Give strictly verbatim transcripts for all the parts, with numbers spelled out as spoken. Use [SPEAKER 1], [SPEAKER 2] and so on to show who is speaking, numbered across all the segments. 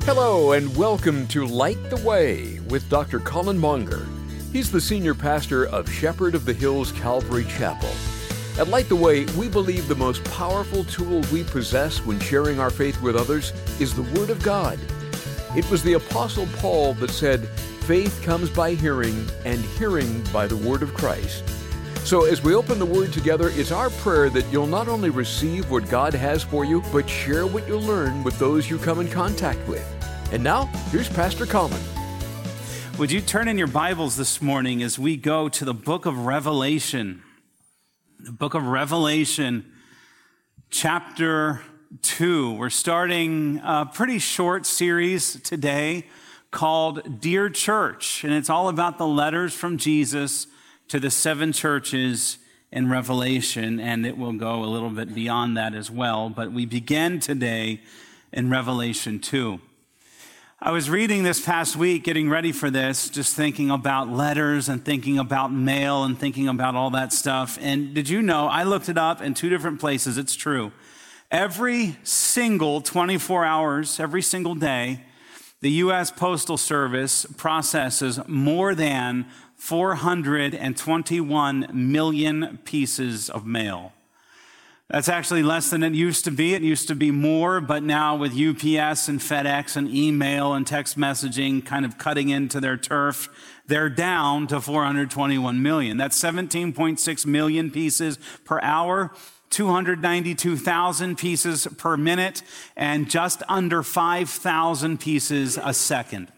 [SPEAKER 1] Hello and welcome to Light the Way with Doctor Colin Monger. He's the senior pastor of Shepherd of the Hills Calvary Chapel. At Light the Way, we believe the most powerful tool we possess when sharing our faith with others is the Word of God. It was the Apostle Paul that said, "Faith comes by hearing, and hearing by the Word of Christ." So as we open the Word together, it's our prayer that you'll not only receive what God has for you, but share what you learn with those you come in contact with. And now, here's Pastor Colin.
[SPEAKER 2] Would you turn in your Bibles this morning as we go to the book of Revelation? The book of Revelation, chapter two. We're starting a pretty short series today called Dear Church, and it's all about the letters from Jesus to the seven churches in Revelation, and it will go a little bit beyond that as well, but we begin today in Revelation two. I was reading this past week, getting ready for this, just thinking about letters and thinking about mail and thinking about all that stuff. And did you know, I looked it up in two different places, it's true. Every single twenty-four hours, every single day, the U S Postal Service processes more than four hundred twenty-one million pieces of mail. That's actually less than it used to be. It used to be more, but now with U P S and FedEx and email and text messaging kind of cutting into their turf, they're down to four hundred twenty-one million. That's seventeen point six million pieces per hour, two hundred ninety-two thousand pieces per minute, and just under five thousand pieces a second.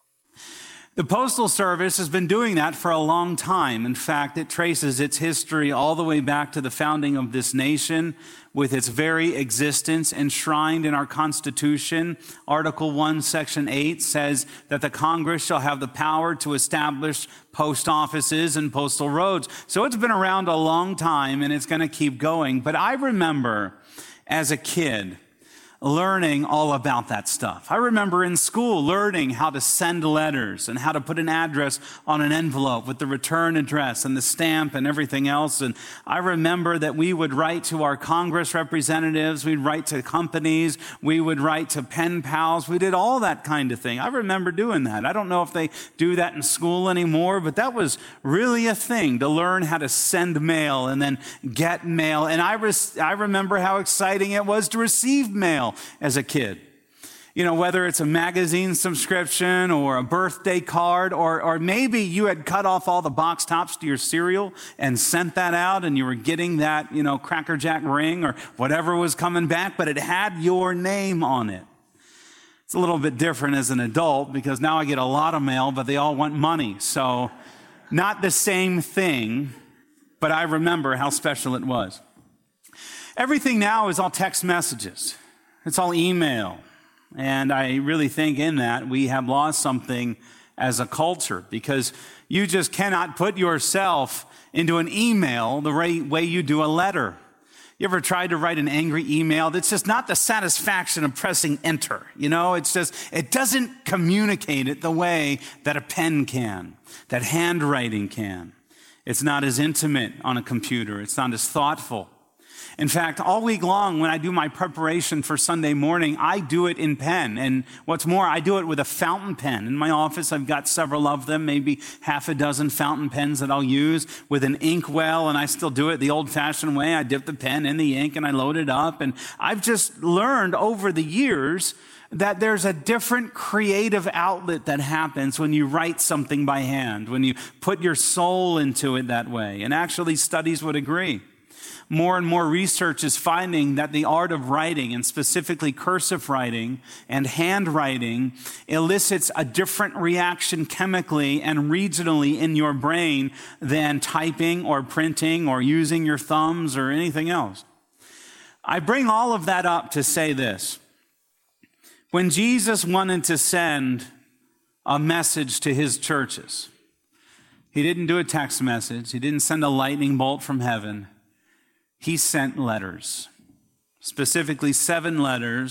[SPEAKER 2] The Postal Service has been doing that for a long time. In fact, it traces its history all the way back to the founding of this nation, with its very existence enshrined in our Constitution. Article one, Section eight says that the Congress shall have the power to establish post offices and postal roads. So it's been around a long time, and it's going to keep going. But I remember as a kid learning all about that stuff. I remember in school learning how to send letters and how to put an address on an envelope with the return address and the stamp and everything else. And I remember that we would write to our Congress representatives, we'd write to companies, we would write to pen pals. We did all that kind of thing. I remember doing that. I don't know if they do that in school anymore, but that was really a thing, to learn how to send mail and then get mail. And I, res- I remember how exciting it was to receive mail as a kid. You know, whether it's a magazine subscription or a birthday card, or or maybe you had cut off all the box tops to your cereal and sent that out and you were getting that, you know, Cracker Jack ring or whatever was coming back, but it had your name on it. It's a little bit different as an adult because now I get a lot of mail, but they all want money. So not the same thing, but I remember how special it was. Everything now is all text messages. It's all email. And I really think in that we have lost something as a culture, because you just cannot put yourself into an email the way you do a letter. You ever tried to write an angry email? That's just not the satisfaction of pressing enter. You know, it's just, it doesn't communicate it the way that a pen can, that handwriting can. It's not as intimate on a computer. It's not as thoughtful. In fact, all week long when I do my preparation for Sunday morning, I do it in pen. And what's more, I do it with a fountain pen. In my office, I've got several of them, maybe half a dozen fountain pens that I'll use with an inkwell, and I still do it the old-fashioned way. I dip the pen in the ink and I load it up. And I've just learned over the years that there's a different creative outlet that happens when you write something by hand, when you put your soul into it that way. And actually, studies would agree. More and more research is finding that the art of writing, and specifically cursive writing and handwriting, elicits a different reaction chemically and regionally in your brain than typing or printing or using your thumbs or anything else. I bring all of that up to say this. When Jesus wanted to send a message to his churches, he didn't do a text message. He didn't send a lightning bolt from heaven. He sent letters, specifically seven letters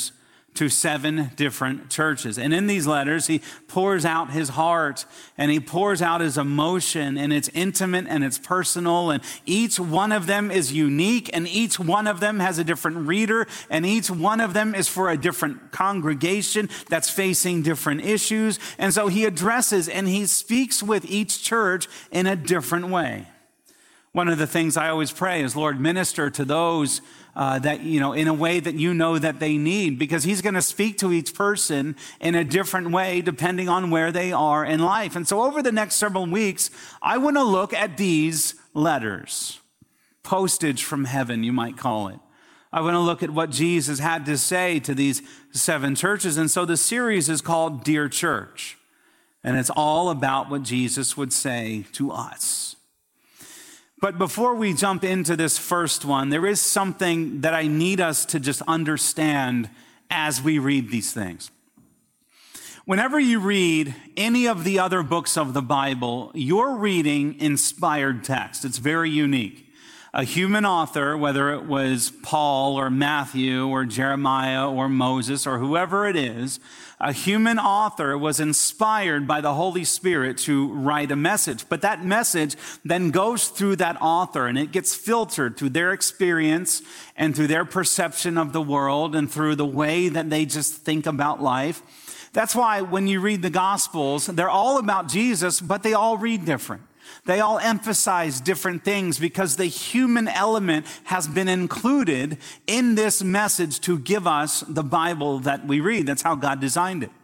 [SPEAKER 2] to seven different churches. And in these letters, he pours out his heart and he pours out his emotion, and it's intimate and it's personal, and each one of them is unique, and each one of them has a different reader, and each one of them is for a different congregation that's facing different issues. And so he addresses and he speaks with each church in a different way. One of the things I always pray is, Lord, minister to those uh, that, you know, in a way that you know that they need, because he's going to speak to each person in a different way depending on where they are in life. And so over the next several weeks, I want to look at these letters, postage from heaven, you might call it. I want to look at what Jesus had to say to these seven churches. And so the series is called Dear Church, and it's all about what Jesus would say to us. But before we jump into this first one, there is something that I need us to just understand as we read these things. Whenever you read any of the other books of the Bible, you're reading inspired text. It's very unique. A human author, whether it was Paul or Matthew or Jeremiah or Moses or whoever it is, a human author was inspired by the Holy Spirit to write a message. But that message then goes through that author, and it gets filtered through their experience and through their perception of the world and through the way that they just think about life. That's why when you read the Gospels, they're all about Jesus, but they all read different. They all emphasize different things because the human element has been included in this message to give us the Bible that we read. That's how God designed it.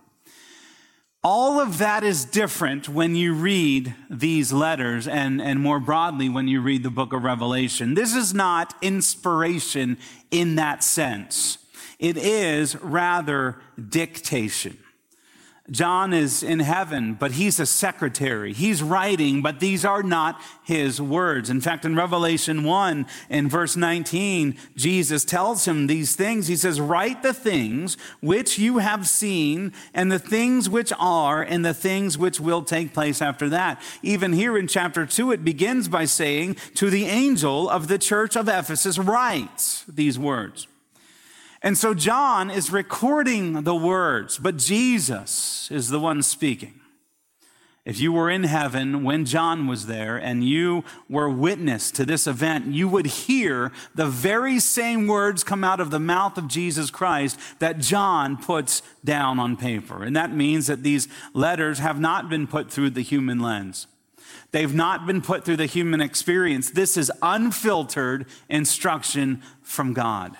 [SPEAKER 2] All of that is different when you read these letters, and, and more broadly when you read the book of Revelation. This is not inspiration in that sense. It is rather dictation. John is in heaven, but he's a secretary. He's writing, but these are not his words. In fact, in Revelation one, in verse nineteen, Jesus tells him these things. He says, write the things which you have seen, and the things which are, and the things which will take place after that. Even here in chapter two, it begins by saying, to the angel of the church of Ephesus, write these words. And so John is recording the words, but Jesus is the one speaking. If you were in heaven when John was there and you were witness to this event, you would hear the very same words come out of the mouth of Jesus Christ that John puts down on paper. And that means that these letters have not been put through the human lens. They've not been put through the human experience. This is unfiltered instruction from God.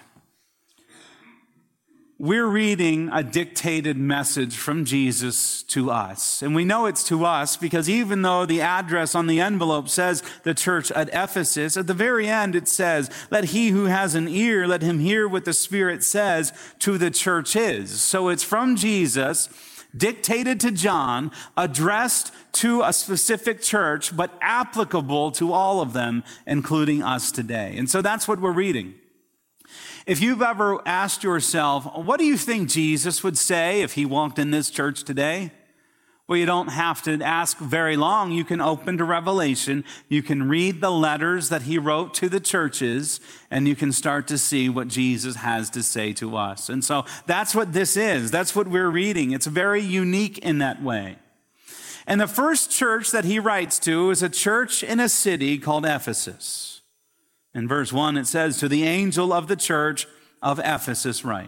[SPEAKER 2] We're reading a dictated message from Jesus to us. And we know it's to us because even though the address on the envelope says the church at Ephesus, at the very end it says, let he who has an ear, let him hear what the Spirit says to the churches. So it's from Jesus, dictated to John, addressed to a specific church, but applicable to all of them, including us today. And so that's what we're reading. If you've ever asked yourself, what do you think Jesus would say if he walked in this church today? Well, you don't have to ask very long. You can open to Revelation. You can read the letters that he wrote to the churches, and you can start to see what Jesus has to say to us. And so that's what this is. That's what we're reading. It's very unique in that way. And the first church that he writes to is a church in a city called Ephesus. In verse one, it says, to the angel of the church of Ephesus write.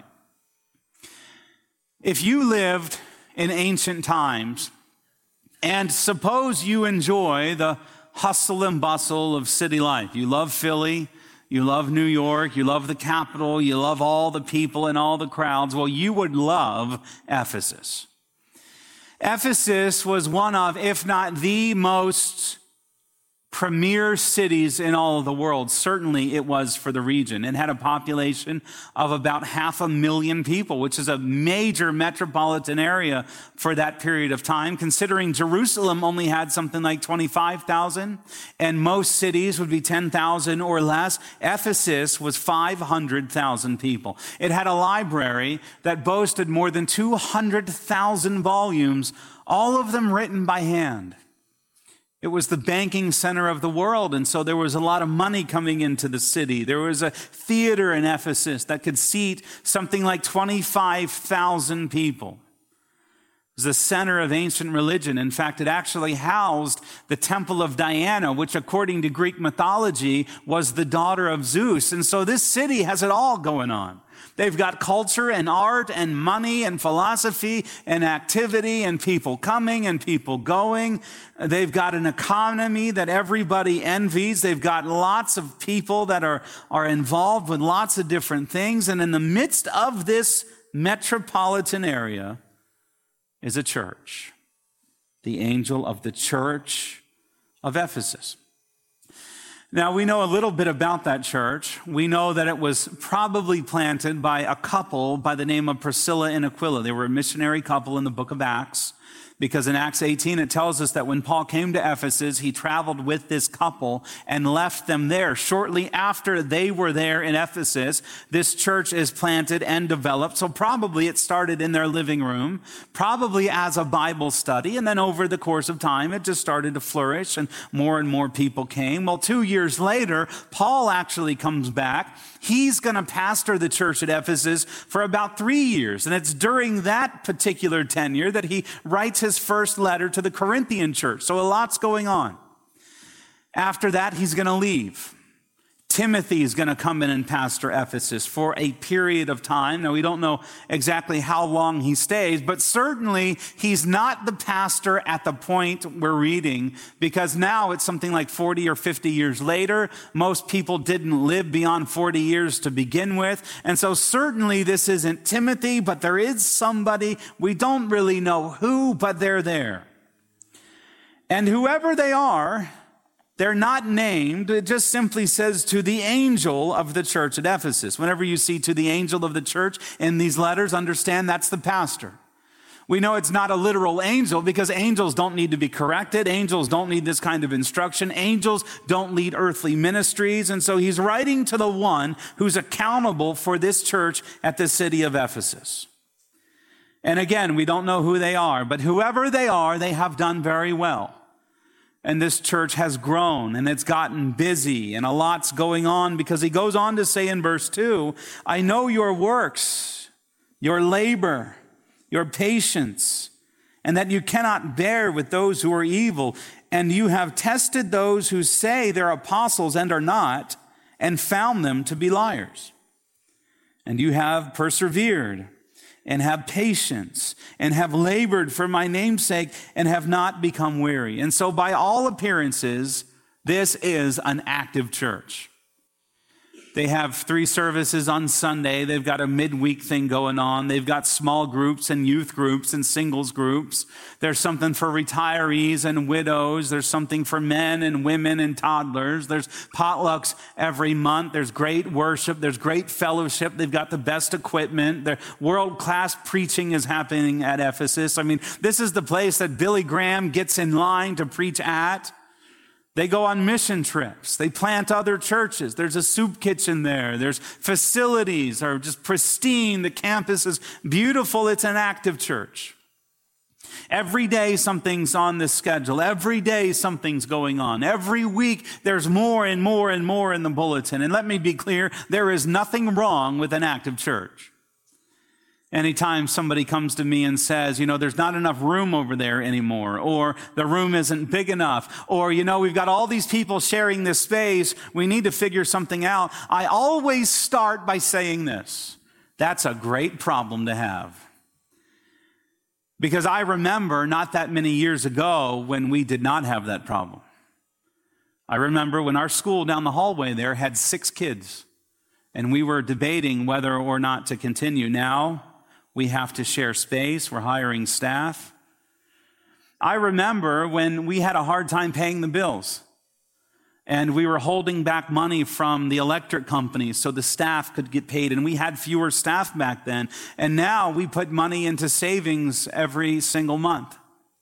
[SPEAKER 2] If you lived in ancient times, and suppose you enjoy the hustle and bustle of city life, you love Philly, you love New York, you love the capital, you love all the people and all the crowds, well, you would love Ephesus. Ephesus was one of, if not the most premier cities in all of the world. Certainly it was for the region. It had a population of about half a million people, which is a major metropolitan area for that period of time, considering Jerusalem only had something like twenty-five thousand, and most cities would be ten thousand or less. Ephesus was five hundred thousand people. It had a library that boasted more than two hundred thousand volumes, all of them written by hand. It was the banking center of the world, and so there was a lot of money coming into the city. There was a theater in Ephesus that could seat something like twenty-five thousand people. It was the center of ancient religion. In fact, it actually housed the temple of Diana, which according to Greek mythology was the daughter of Zeus. And so this city has it all going on. They've got culture and art and money and philosophy and activity and people coming and people going. They've got an economy that everybody envies. They've got lots of people that are, are involved with lots of different things. And in the midst of this metropolitan area is a church, the angel of the church of Ephesus. Now, we know a little bit about that church. We know that it was probably planted by a couple by the name of Priscilla and Aquila. They were a missionary couple in the book of Acts, because in Acts eighteen, it tells us that when Paul came to Ephesus, he traveled with this couple and left them there. Shortly after they were there in Ephesus, this church is planted and developed. So probably it started in their living room, probably as a Bible study. And then over the course of time, it just started to flourish and more and more people came. Well, two years later, Paul actually comes back. He's going to pastor the church at Ephesus for about three years. And it's during that particular tenure that he writes his first letter to the Corinthian church. So a lot's going on. After that, he's going to leave. Timothy is going to come in and pastor Ephesus for a period of time. Now, we don't know exactly how long he stays, but certainly he's not the pastor at the point we're reading, because now it's something like forty or fifty years later. Most people didn't live beyond forty years to begin with. And so certainly this isn't Timothy, but there is somebody. We don't really know who, but they're there. And whoever they are, they're not named. It just simply says to the angel of the church at Ephesus. Whenever you see to the angel of the church in these letters, understand that's the pastor. We know it's not a literal angel because angels don't need to be corrected. Angels don't need this kind of instruction. Angels don't lead earthly ministries. And so he's writing to the one who's accountable for this church at the city of Ephesus. And again, we don't know who they are, but whoever they are, they have done very well. And this church has grown and it's gotten busy and a lot's going on, because he goes on to say in verse two, I know your works, your labor, your patience, and that you cannot bear with those who are evil. And you have tested those who say they're apostles and are not, and found them to be liars. And you have persevered and have patience, and have labored for my name's sake, and have not become weary. And so by all appearances, this is an active church. They have three services on Sunday. They've got a midweek thing going on. They've got small groups and youth groups and singles groups. There's something for retirees and widows. There's something for men and women and toddlers. There's potlucks every month. There's great worship. There's great fellowship. They've got the best equipment. Their world-class preaching is happening at Ephesus. I mean, this is the place that Billy Graham gets in line to preach at. They go on mission trips. They plant other churches. There's a soup kitchen there. There's facilities are just pristine. The campus is beautiful. It's an active church. Every day something's on the schedule. Every day something's going on. Every week there's more and more and more in the bulletin. And let me be clear, there is nothing wrong with an active church. Anytime somebody comes to me and says, you know, there's not enough room over there anymore, or the room isn't big enough, or, you know, we've got all these people sharing this space, we need to figure something out, I always start by saying this: that's a great problem to have. Because I remember not that many years ago when we did not have that problem. I remember when our school down the hallway there had six kids, and we were debating whether or not to continue. Now we have to share space. We're hiring staff. I remember when we had a hard time paying the bills, and we were holding back money from the electric companies so the staff could get paid, and we had fewer staff back then. And now we put money into savings every single month.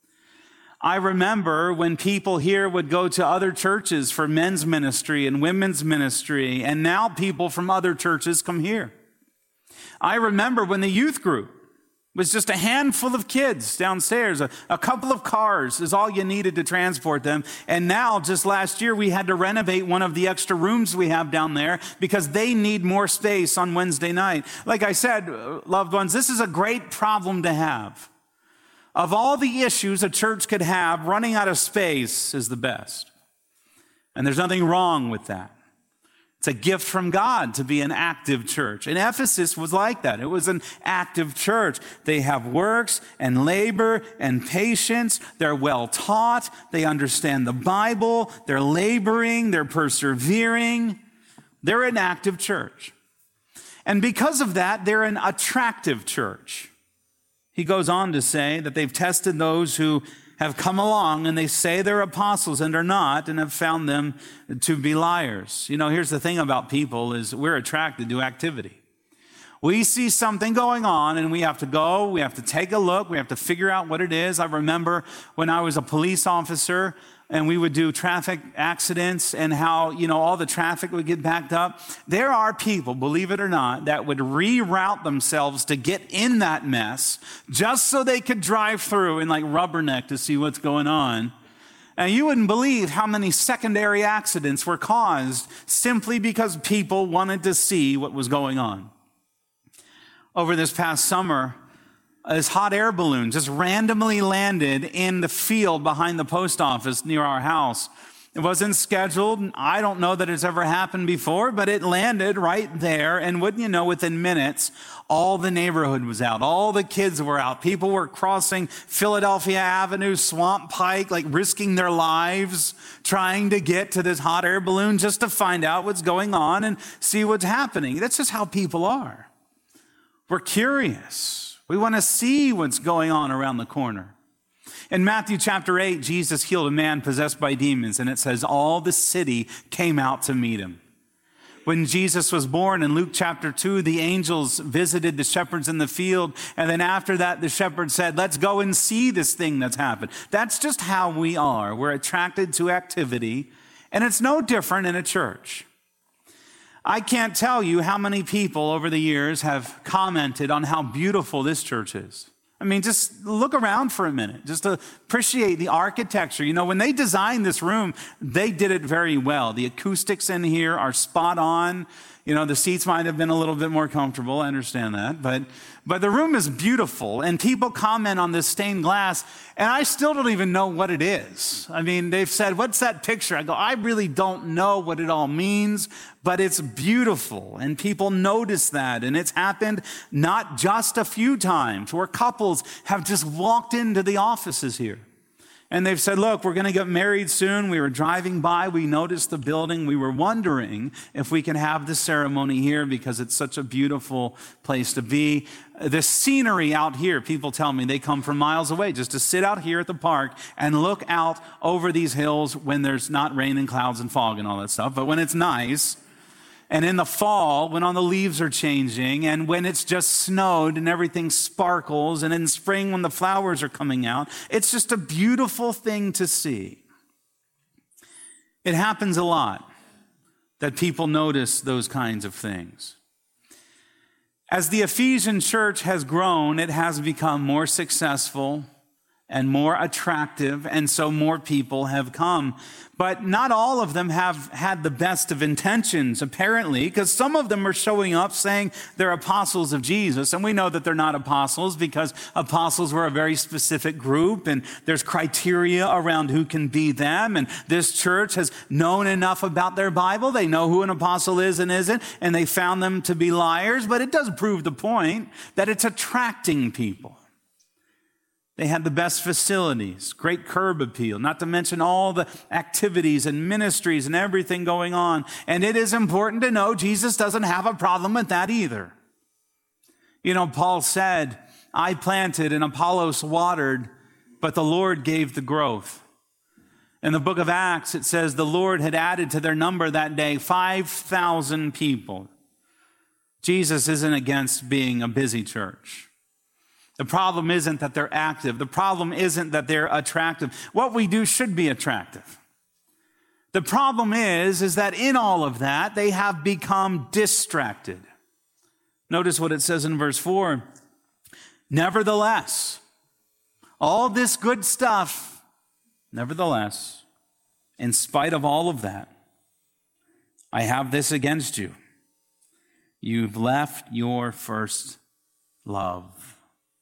[SPEAKER 2] I remember when people here would go to other churches for men's ministry and women's ministry, and now people from other churches come here. I remember when the youth group It was just a handful of kids downstairs. A, a couple of cars is all you needed to transport them. And now, just last year, we had to renovate one of the extra rooms we have down there because they need more space on Wednesday night. Like I said, loved ones, this is a great problem to have. Of all the issues a church could have, running out of space is the best. And there's nothing wrong with that. It's a gift from God to be an active church. And Ephesus was like that. It was an active church. They have works and labor and patience. They're well taught. They understand the Bible. They're laboring. They're persevering. They're an active church. And because of that, they're an attractive church. He goes on to say that they've tested those who have come along and they say they're apostles and are not, and have found them to be liars. You know, here's the thing about people is we're attracted to activity. We see something going on and we have to go, we have to take a look, we have to figure out what it is. I remember when I was a police officer and we would do traffic accidents and how, you know, all the traffic would get backed up. There are people, believe it or not, that would reroute themselves to get in that mess just so they could drive through and like rubberneck to see what's going on. And you wouldn't believe how many secondary accidents were caused simply because people wanted to see what was going on. Over this past summer, this hot air balloon just randomly landed in the field behind the post office near our house. It wasn't scheduled. I don't know that it's ever happened before, but it landed right there. And wouldn't you know, within minutes, all the neighborhood was out. All the kids were out. People were crossing Philadelphia Avenue, Swamp Pike, like risking their lives, trying to get to this hot air balloon just to find out what's going on and see what's happening. That's just how people are. We're curious. We want to see what's going on around the corner. In Matthew chapter eight, Jesus healed a man possessed by demons, and it says all the city came out to meet him. When Jesus was born in Luke chapter two, the angels visited the shepherds in the field, and then after that, the shepherds said, let's go and see this thing that's happened. That's just how we are. We're attracted to activity, and it's no different in a church. I can't tell you how many people over the years have commented on how beautiful this church is. I mean, just look around for a minute, just to appreciate the architecture. You know, when they designed this room, they did it very well. The acoustics in here are spot on. You know, the seats might have been a little bit more comfortable. I understand that. But, but the room is beautiful. And people comment on this stained glass, and I still don't even know what it is. I mean, they've said, what's that picture? I go, I really don't know what it all means, but it's beautiful. And people notice that. And it's happened not just a few times where couples have just walked into the offices here. And they've said, look, we're going to get married soon. We were driving by. We noticed the building. We were wondering if we can have the ceremony here because it's such a beautiful place to be. The scenery out here, people tell me they come from miles away just to sit out here at the park and look out over these hills when there's not rain and clouds and fog and all that stuff. But when it's nice, and in the fall, when all the leaves are changing, and when it's just snowed and everything sparkles, and in spring when the flowers are coming out, it's just a beautiful thing to see. It happens a lot that people notice those kinds of things. As the Ephesian church has grown, it has become more successful and more attractive, and so more people have come. But not all of them have had the best of intentions, apparently, because some of them are showing up saying they're apostles of Jesus, and we know that they're not apostles because apostles were a very specific group, and there's criteria around who can be them, and this church has known enough about their Bible. They know who an apostle is and isn't, and they found them to be liars, but it does prove the point that it's attracting people. They had the best facilities, great curb appeal, not to mention all the activities and ministries and everything going on. And it is important to know Jesus doesn't have a problem with that either. You know, Paul said, I planted and Apollos watered, but the Lord gave the growth. In the book of Acts, it says the Lord had added to their number that day five thousand people. Jesus isn't against being a busy church. The problem isn't that they're active. The problem isn't that they're attractive. What we do should be attractive. The problem is, is that in all of that, they have become distracted. Notice what it says in verse four. Nevertheless, all this good stuff, nevertheless, in spite of all of that, I have this against you. You've left your first love.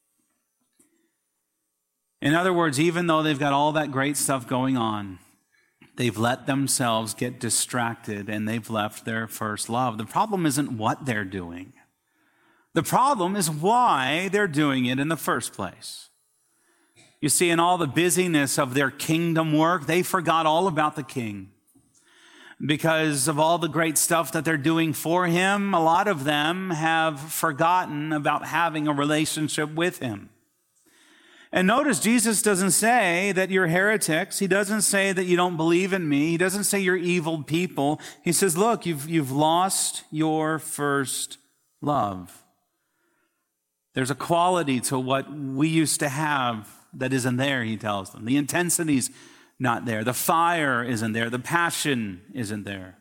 [SPEAKER 2] In other words, even though they've got all that great stuff going on, they've let themselves get distracted and they've left their first love. The problem isn't what they're doing. The problem is why they're doing it in the first place. You see, in all the busyness of their kingdom work, they forgot all about the king. Because of all the great stuff that they're doing for him, a lot of them have forgotten about having a relationship with him. And notice Jesus doesn't say that you're heretics. He doesn't say that you don't believe in me. He doesn't say you're evil people. He says, look, you've, you've lost your first love. There's a quality to what we used to have that isn't there, he tells them. The intensity's not there. The fire isn't there. The passion isn't there.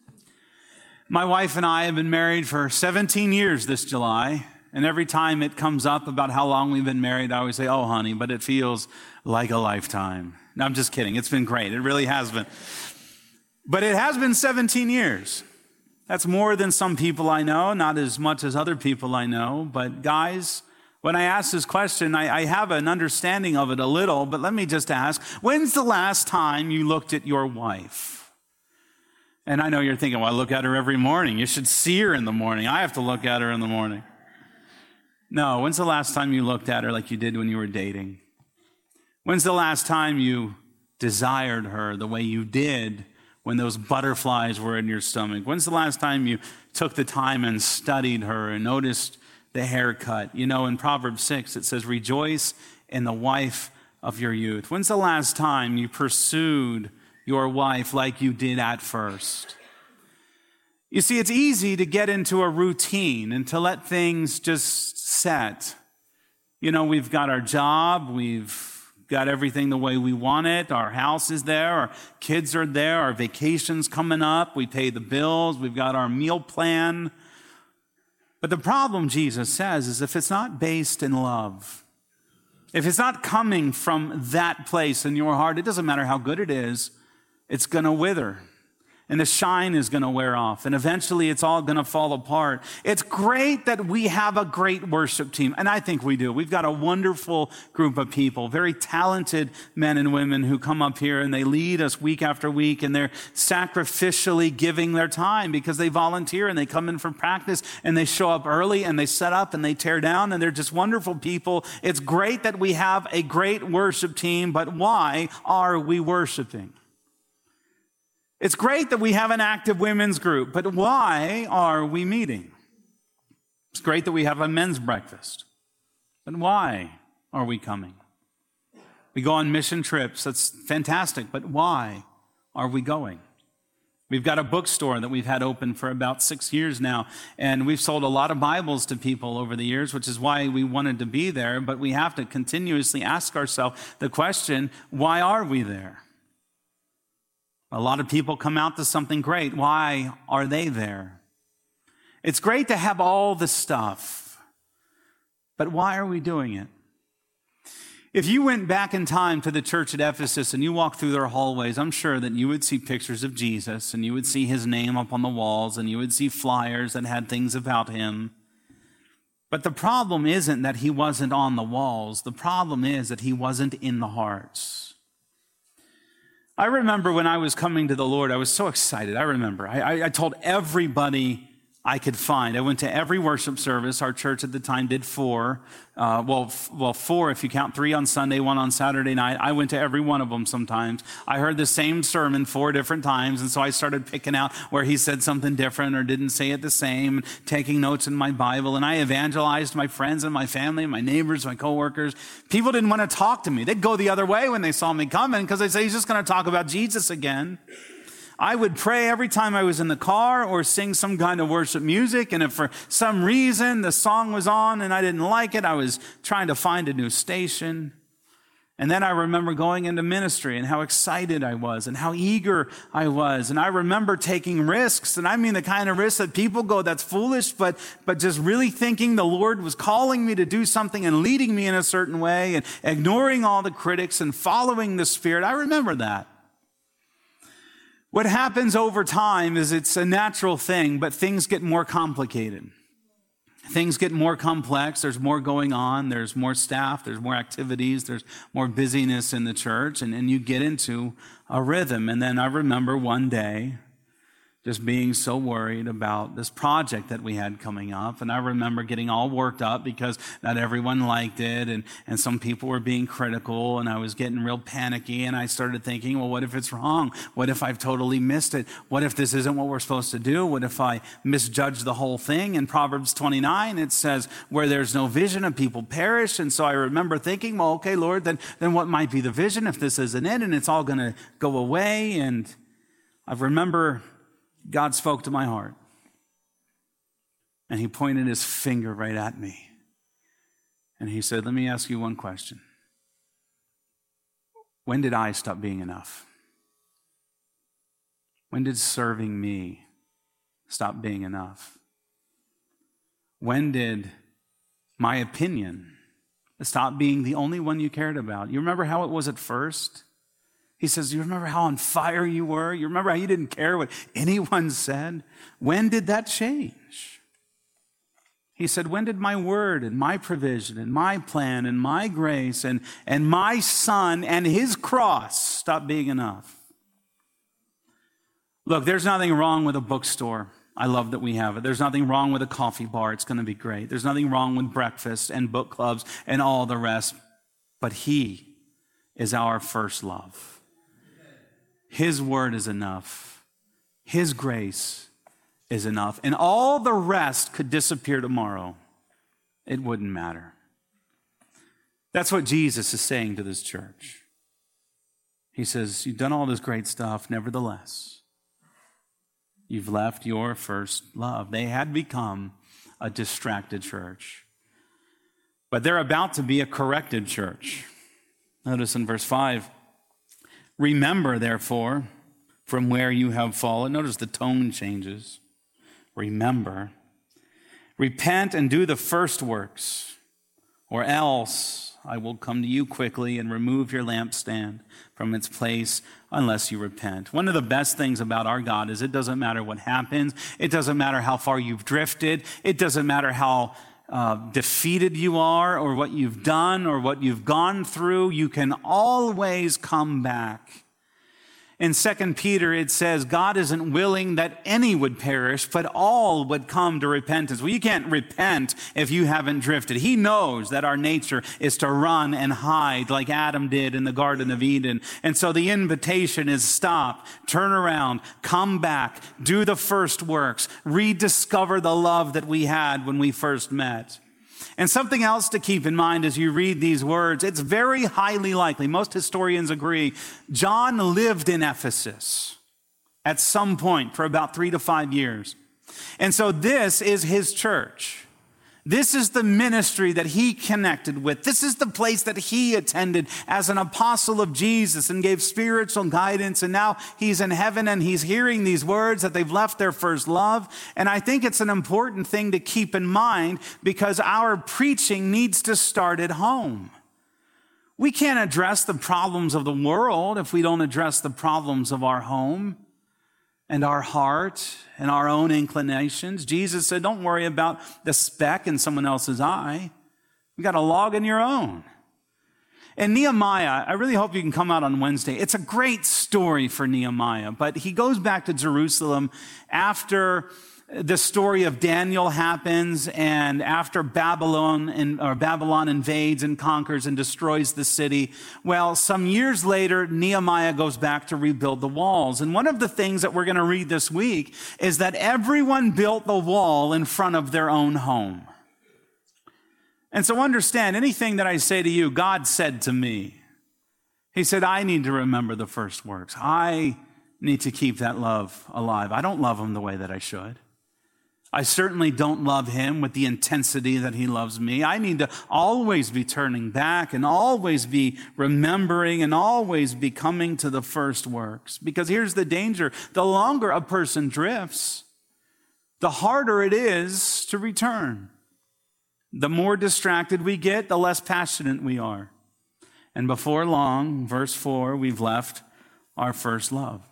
[SPEAKER 2] My wife and I have been married for seventeen years this July. And every time it comes up about how long we've been married, I always say, oh, honey, but it feels like a lifetime. No, I'm just kidding. It's been great. It really has been. But it has been seventeen years. That's more than some people I know, not as much as other people I know. But guys, when I ask this question, I, I have an understanding of it a little, but let me just ask, when's the last time you looked at your wife? And I know you're thinking, well, I look at her every morning. You should see her in the morning. I have to look at her in the morning. No, when's the last time you looked at her like you did when you were dating? When's the last time you desired her the way you did when those butterflies were in your stomach? When's the last time you took the time and studied her and noticed the haircut? You know, in Proverbs six, it says, rejoice in the wife of your youth. When's the last time you pursued your wife like you did at first? You see, it's easy to get into a routine and to let things just set. You know, we've got our job, we've got everything the way we want it, our house is there, our kids are there, our vacation's coming up, we pay the bills, we've got our meal plan. But the problem, Jesus says, is if it's not based in love, if it's not coming from that place in your heart, it doesn't matter how good it is, it's going to wither. And the shine is going to wear off. And eventually it's all going to fall apart. It's great that we have a great worship team. And I think we do. We've got a wonderful group of people, very talented men and women who come up here and they lead us week after week. And they're sacrificially giving their time because they volunteer and they come in for practice and they show up early and they set up and they tear down. And they're just wonderful people. It's great that we have a great worship team. But why are we worshiping? It's great that we have an active women's group, but why are we meeting? It's great that we have a men's breakfast, but why are we coming? We go on mission trips, that's fantastic, but why are we going? We've got a bookstore that we've had open for about six years now, and we've sold a lot of Bibles to people over the years, which is why we wanted to be there, but we have to continuously ask ourselves the question, why are we there? A lot of people come out to something great. Why are they there? It's great to have all the stuff, but why are we doing it? If you went back in time to the church at Ephesus and you walked through their hallways, I'm sure that you would see pictures of Jesus and you would see his name up on the walls and you would see flyers that had things about him. But the problem isn't that he wasn't on the walls. The problem is that he wasn't in the hearts. I remember when I was coming to the Lord, I was so excited. I remember. I, I, I told everybody I could find. I went to every worship service. Our church at the time did four. Uh, well, f- well, four if you count three on Sunday, one on Saturday night. I went to every one of them sometimes. I heard the same sermon four different times, and so I started picking out where he said something different or didn't say it the same, and taking notes in my Bible, and I evangelized my friends and my family, my neighbors, my coworkers. People didn't want to talk to me. They'd go the other way when they saw me coming because they'd say, he's just going to talk about Jesus again. I would pray every time I was in the car or sing some kind of worship music. And if for some reason the song was on and I didn't like it, I was trying to find a new station. And then I remember going into ministry and how excited I was and how eager I was. And I remember taking risks, and I mean the kind of risks that people go, that's foolish, but, but just really thinking the Lord was calling me to do something and leading me in a certain way and ignoring all the critics and following the Spirit. I remember that. What happens over time is it's a natural thing, but things get more complicated. Things get more complex. There's more going on. There's more staff. There's more activities. There's more busyness in the church. And, and you get into a rhythm. And then I remember one day just being so worried about this project that we had coming up. And I remember getting all worked up because not everyone liked it. And, and some people were being critical. And I was getting real panicky. And I started thinking, well, what if it's wrong? What if I've totally missed it? What if this isn't what we're supposed to do? What if I misjudge the whole thing? In Proverbs twenty-nine, it says, where there's no vision, a people perish. And so I remember thinking, well, okay, Lord, then, then what might be the vision if this isn't it? And it's all going to go away. And I remember God spoke to my heart, and he pointed his finger right at me. And he said, let me ask you one question. When did I stop being enough? When did serving me stop being enough? When did my opinion stop being the only one you cared about? You remember how it was at first? He says, you remember how on fire you were? You remember how you didn't care what anyone said? When did that change? He said, when did my word and my provision and my plan and my grace and, and my son and his cross stop being enough? Look, there's nothing wrong with a bookstore. I love that we have it. There's nothing wrong with a coffee bar. It's going to be great. There's nothing wrong with breakfast and book clubs and all the rest. But he is our first love. His word is enough. His grace is enough. And all the rest could disappear tomorrow. It wouldn't matter. That's what Jesus is saying to this church. He says, you've done all this great stuff, nevertheless, you've left your first love. They had become a distracted church. But they're about to be a corrected church. Notice in verse five, remember, therefore, from where you have fallen. Notice the tone changes. Remember. Repent and do the first works, or else I will come to you quickly and remove your lampstand from its place unless you repent. One of the best things about our God is it doesn't matter what happens. It doesn't matter how far you've drifted. It doesn't matter how Uh, defeated you are or what you've done or what you've gone through, you can always come back. In Second Peter, it says, God isn't willing that any would perish, but all would come to repentance. Well, you can't repent if you haven't drifted. He knows that our nature is to run and hide like Adam did in the Garden of Eden. And so the invitation is stop, turn around, come back, do the first works, rediscover the love that we had when we first met. And something else to keep in mind as you read these words, it's very highly likely, most historians agree, John lived in Ephesus at some point for about three to five years. And so this is his church. This is the ministry that he connected with. This is the place that he attended as an apostle of Jesus and gave spiritual guidance. And now he's in heaven and he's hearing these words that they've left their first love. And I think it's an important thing to keep in mind because our preaching needs to start at home. We can't address the problems of the world if we don't address the problems of our home and our heart and our own inclinations. Jesus said, don't worry about the speck in someone else's eye. You got a log in your own. And Nehemiah, I really hope you can come out on Wednesday. It's a great story for Nehemiah, but he goes back to Jerusalem after the story of Daniel happens and after Babylon and or Babylon invades and conquers and destroys the city. Well, some years later, Nehemiah goes back to rebuild the walls. And one of the things that we're going to read this week is that everyone built the wall in front of their own home. And so understand, anything that I say to you, God said to me. He said, I need to remember the first works. I need to keep that love alive. I don't love them the way that I should. I certainly don't love him with the intensity that he loves me. I need to always be turning back and always be remembering and always be coming to the first works. Because here's the danger. The longer a person drifts, the harder it is to return. The more distracted we get, the less passionate we are. And before long, verse four, we've left our first love.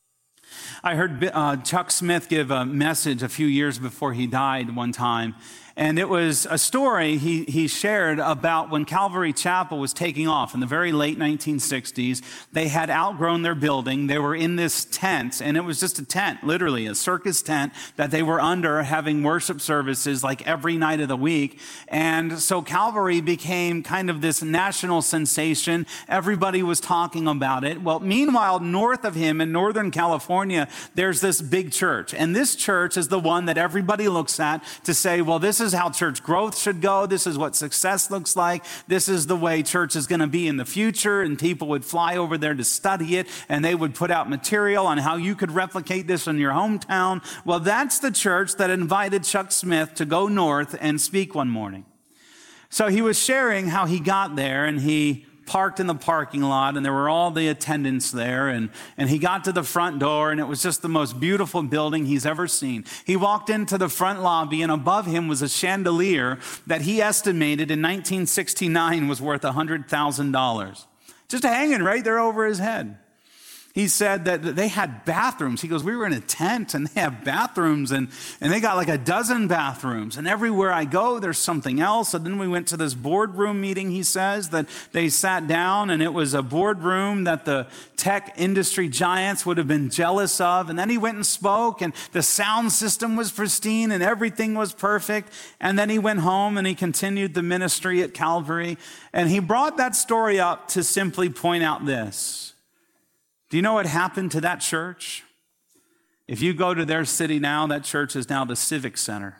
[SPEAKER 2] I heard uh, Chuck Smith give a message a few years before he died one time, and it was a story he, he shared about when Calvary Chapel was taking off in the very late nineteen sixties. They had outgrown their building. They were in this tent, and it was just a tent, literally a circus tent that they were under, having worship services like every night of the week. And so Calvary became kind of this national sensation. Everybody was talking about it. Well, meanwhile, north of him in Northern California, there's this big church. And this church is the one that everybody looks at to say, well, this is how church growth should go. This is what success looks like. This is the way church is going to be in the future. And people would fly over there to study it, and they would put out material on how you could replicate this in your hometown. Well, that's the church that invited Chuck Smith to go north and speak one morning. So he was sharing how he got there, and he parked in the parking lot, and there were all the attendants there, and, and he got to the front door, and it was just the most beautiful building he's ever seen. He walked into the front lobby, and above him was a chandelier that he estimated in nineteen sixty-nine was worth one hundred thousand dollars. Just hanging right there over his head. He said that they had bathrooms. He goes, we were in a tent and they have bathrooms, and, and they got like a dozen bathrooms. And everywhere I go, there's something else. And then we went to this boardroom meeting, he says, that they sat down, and it was a boardroom that the tech industry giants would have been jealous of. And then he went and spoke, and the sound system was pristine and everything was perfect. And then he went home and he continued the ministry at Calvary. And he brought that story up to simply point out this. Do you know what happened to that church? If you go to their city now, that church is now the Civic Center.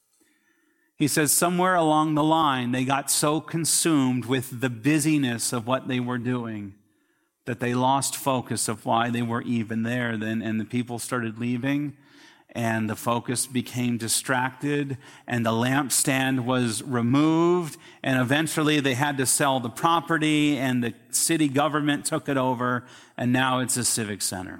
[SPEAKER 2] He says somewhere along the line, they got so consumed with the busyness of what they were doing that they lost focus of why they were even there. Then, and the people started leaving, and the focus became distracted, and the lampstand was removed, and eventually they had to sell the property, and the city government took it over, and now it's a civic center.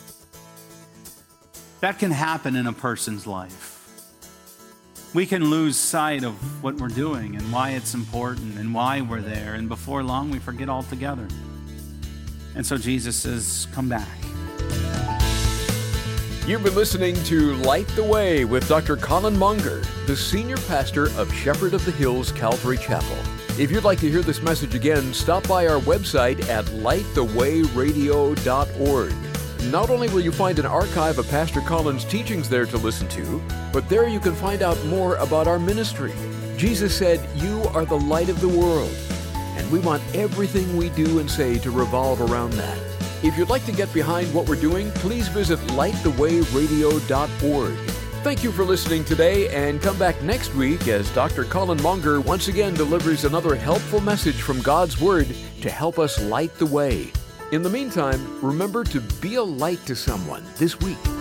[SPEAKER 2] That can happen in a person's life. We can lose sight of what we're doing and why it's important and why we're there, and before long we forget altogether. And so Jesus says, come back.
[SPEAKER 1] You've been listening to Light the Way with Doctor Colin Monger, the senior pastor of Shepherd of the Hills Calvary Chapel. If you'd like to hear this message again, stop by our website at light the way radio dot org. Not only will you find an archive of Pastor Colin's teachings there to listen to, but there you can find out more about our ministry. Jesus said, "You are the light of the world," and we want everything we do and say to revolve around that. If you'd like to get behind what we're doing, please visit light the way radio dot org. Thank you for listening today, and come back next week as Doctor Colin Monger once again delivers another helpful message from God's Word to help us light the way. In the meantime, remember to be a light to someone this week.